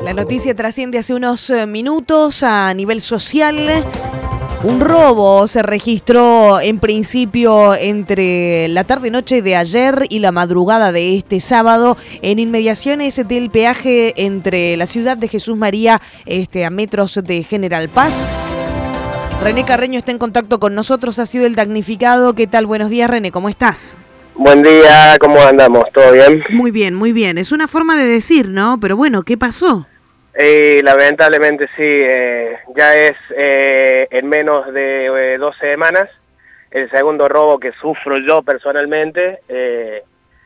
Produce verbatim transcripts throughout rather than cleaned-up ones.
La noticia trasciende hace unos minutos a nivel social. Un robo se registró en principio entre la tarde-noche de ayer y la madrugada de este sábado en inmediaciones del peaje entre la ciudad de Jesús María este, a metros de General Paz. René Carreño está en contacto con nosotros, ha sido el damnificado. ¿Qué tal? Buenos días, René, ¿cómo estás? Buen día, ¿cómo andamos? ¿Todo bien? Muy bien, muy bien. Es una forma de decir, ¿no? Pero bueno, ¿qué pasó? Eh, lamentablemente sí, eh, ya es eh, en menos de eh, dos semanas el segundo robo que sufro yo personalmente eh,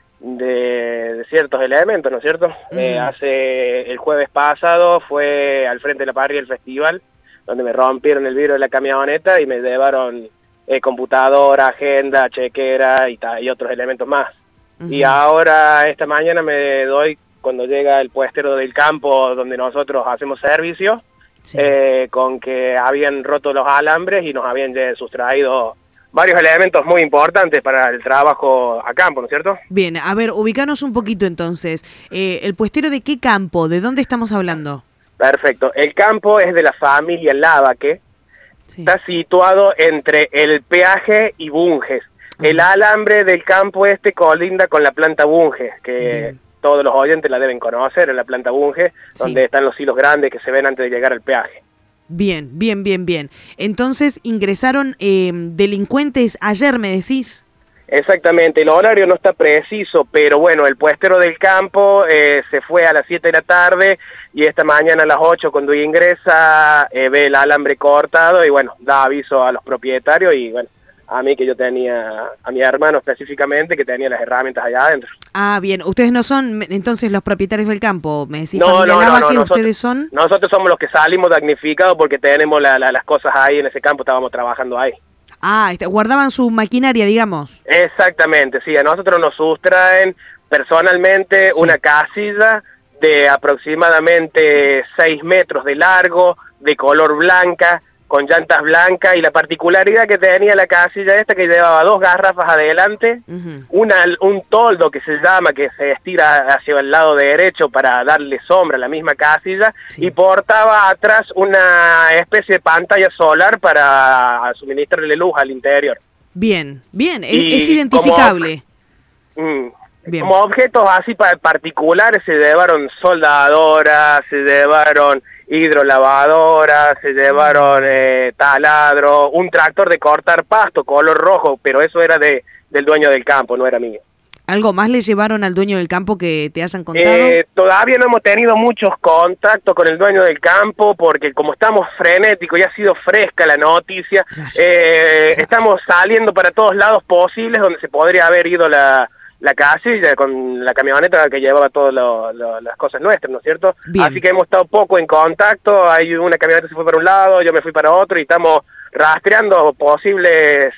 de, de ciertos elementos, ¿no es cierto? Uh-huh. eh, hace el jueves pasado fue al frente de la parrilla del festival, donde me rompieron el vidrio de la camioneta y me llevaron eh, computadora, agenda, chequera y, y otros elementos más. Uh-huh. Y ahora esta mañana me doy cuando llega el puestero del campo donde nosotros hacemos servicio, sí. eh, con que habían roto los alambres y nos habían sustraído varios elementos muy importantes para el trabajo a campo, ¿no es cierto? Bien, a ver, ubicanos un poquito entonces. Eh, ¿El puestero de qué campo? ¿De dónde estamos hablando? Perfecto. El campo es de la familia Lavaque. Sí. Está situado entre el peaje y Bunges. Uh-huh. El alambre del campo este colinda con la planta Bunges, que... Bien. Todos los oyentes la deben conocer, en la planta Bunge, sí. donde están los hilos grandes que se ven antes de llegar al peaje. Bien, bien, bien, bien. Entonces, ingresaron eh, delincuentes ayer, ¿me decís? Exactamente, el horario no está preciso, pero bueno, el puestero del campo eh, se fue a las siete de la tarde y esta mañana a las ocho cuando ingresa eh, ve el alambre cortado y bueno, da aviso a los propietarios y bueno, a mí que yo tenía, a mi hermano específicamente, que tenía las herramientas allá adentro. Ah, bien. ¿Ustedes no son entonces los propietarios del campo? ¿Me decís, no, no, no, no, que nosotros, ustedes son? Nosotros somos los que salimos damnificados porque tenemos la, la, las cosas ahí en ese campo, estábamos trabajando ahí. Ah, este, guardaban su maquinaria, digamos. Exactamente, sí. A nosotros nos sustraen personalmente sí. una casilla de aproximadamente seis metros de largo, de color blanca, con llantas blancas, y la particularidad que tenía la casilla esta que llevaba dos garrafas adelante, uh-huh. una, un toldo que se llama, que se estira hacia el lado derecho para darle sombra a la misma casilla, sí. y portaba atrás una especie de pantalla solar para suministrarle luz al interior. Bien, bien, es, es identificable. Como, mm, bien. Como objetos así particulares se llevaron soldadoras, se llevaron hidrolavadoras, se llevaron eh, taladro, un tractor de cortar pasto color rojo, pero eso era de del dueño del campo, no era mío. ¿Algo más le llevaron al dueño del campo que te hayan contado? Eh, todavía no hemos tenido muchos contactos con el dueño del campo porque como estamos frenéticos y ha sido fresca la noticia, claro. Eh, claro. estamos saliendo para todos lados posibles donde se podría haber ido la... la casilla con la camioneta que llevaba todas las cosas nuestras, ¿no es cierto? Bien. Así que hemos estado poco en contacto, hay una camioneta que se fue para un lado, yo me fui para otro y estamos rastreando posibles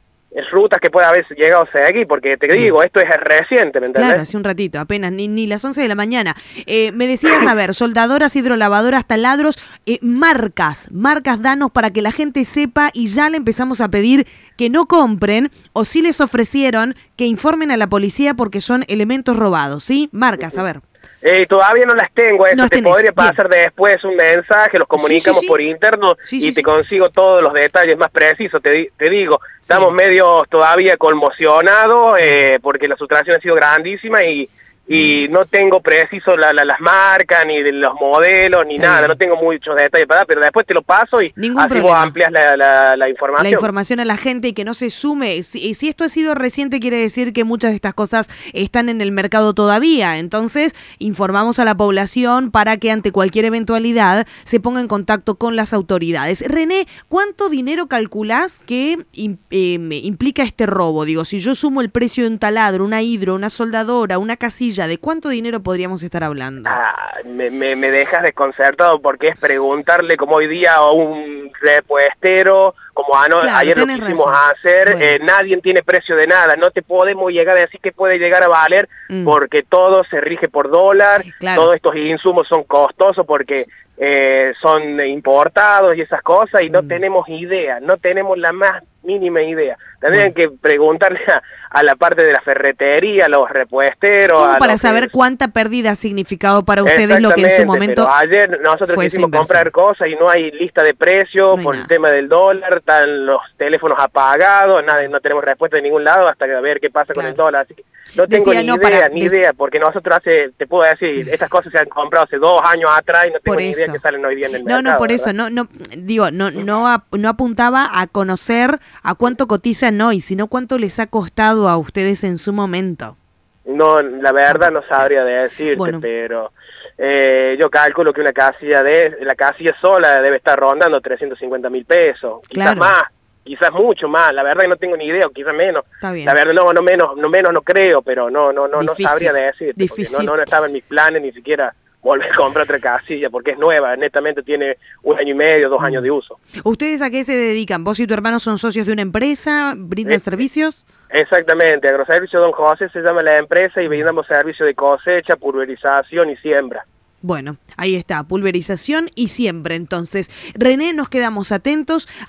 rutas que pueda haber llegado a seguir, porque te digo, esto es reciente, ¿me entendés? Claro, hace un ratito, apenas, ni, ni las once de la mañana. Eh, me decías, a ver, soldadoras, hidrolavadoras, taladros, eh, marcas, marcas danos para que la gente sepa y ya le empezamos a pedir que no compren o si les ofrecieron que informen a la policía porque son elementos robados, ¿sí? Marcas, a ver. Eh, todavía no las tengo, eso no te tenés. Podría pasar Bien. Después un mensaje, los comunicamos sí, sí, sí. por interno sí, y sí, te sí. consigo todos los detalles más precisos, te, te digo, sí. estamos medio todavía conmocionados eh, porque la sustracción ha sido grandísima y, y no tengo preciso la, la, las marcas, ni de los modelos, ni Está nada, bien. No tengo muchos detalles para dar, pero después te lo paso y Ningún así problema. Vos amplias la, la, la información. La información a la gente y que no se sume. Si, si esto ha sido reciente, quiere decir que muchas de estas cosas están en el mercado todavía. Entonces, informamos a la población para que ante cualquier eventualidad se ponga en contacto con las autoridades. René, ¿cuánto dinero calculás que eh, implica este robo? Digo, si yo sumo el precio de un taladro, una hidro, una soldadora, una casilla, ¿de cuánto dinero podríamos estar hablando? Ah, me, me, me dejas desconcertado porque es preguntarle como hoy día a un repuestero, como ano, claro, ayer lo quisimos razón. hacer, bueno. eh, nadie tiene precio de nada, no te podemos llegar a decir que puede llegar a valer mm. porque todo se rige por dólar, claro. todos estos insumos son costosos porque eh, son importados y esas cosas y no mm. tenemos idea, no tenemos la más mínima idea. Tendrían que preguntarle a, a la parte de la ferretería, a los repuesteros. Como a para los saber que... cuánta pérdida ha significado para ustedes lo que en su momento pero ayer nosotros fue quisimos comprar cosas y no hay lista de precios no por nada. El tema del dólar, están los teléfonos apagados, nada, no tenemos respuesta de ningún lado hasta ver qué pasa claro. con el dólar. Así que no tengo Decía, ni no, idea, para, ni des... idea, porque nosotros hace, te puedo decir, estas cosas se han comprado hace dos años atrás y no tengo por ni eso. idea que salen hoy día en el mercado. No, no, por ¿verdad? eso, no, no, digo, no, no, no apuntaba a conocer a cuánto cotizan hoy, sino cuánto les ha costado a ustedes en su momento. No, la verdad no sabría decirte, bueno. pero eh, yo calculo que una casilla de la casilla sola debe estar rondando trescientos cincuenta mil pesos, quizás claro. más, quizás mucho más, la verdad que no tengo ni idea, quizás menos. Está bien. La verdad no, no menos, no menos no creo, pero no, no, no, Difícil. no sabría decirte, Difícil. porque no, no estaba en mis planes ni siquiera volver a comprar otra casilla, porque es nueva, netamente tiene un año y medio, dos mm. años de uso. ¿Ustedes a qué se dedican? ¿Vos y tu hermano son socios de una empresa? ¿Brindan eh, servicios? Exactamente, Agroservicio Don José se llama la empresa y brindamos servicio de cosecha, pulverización y siembra. Bueno, ahí está, pulverización y siembra. Entonces, René, nos quedamos atentos.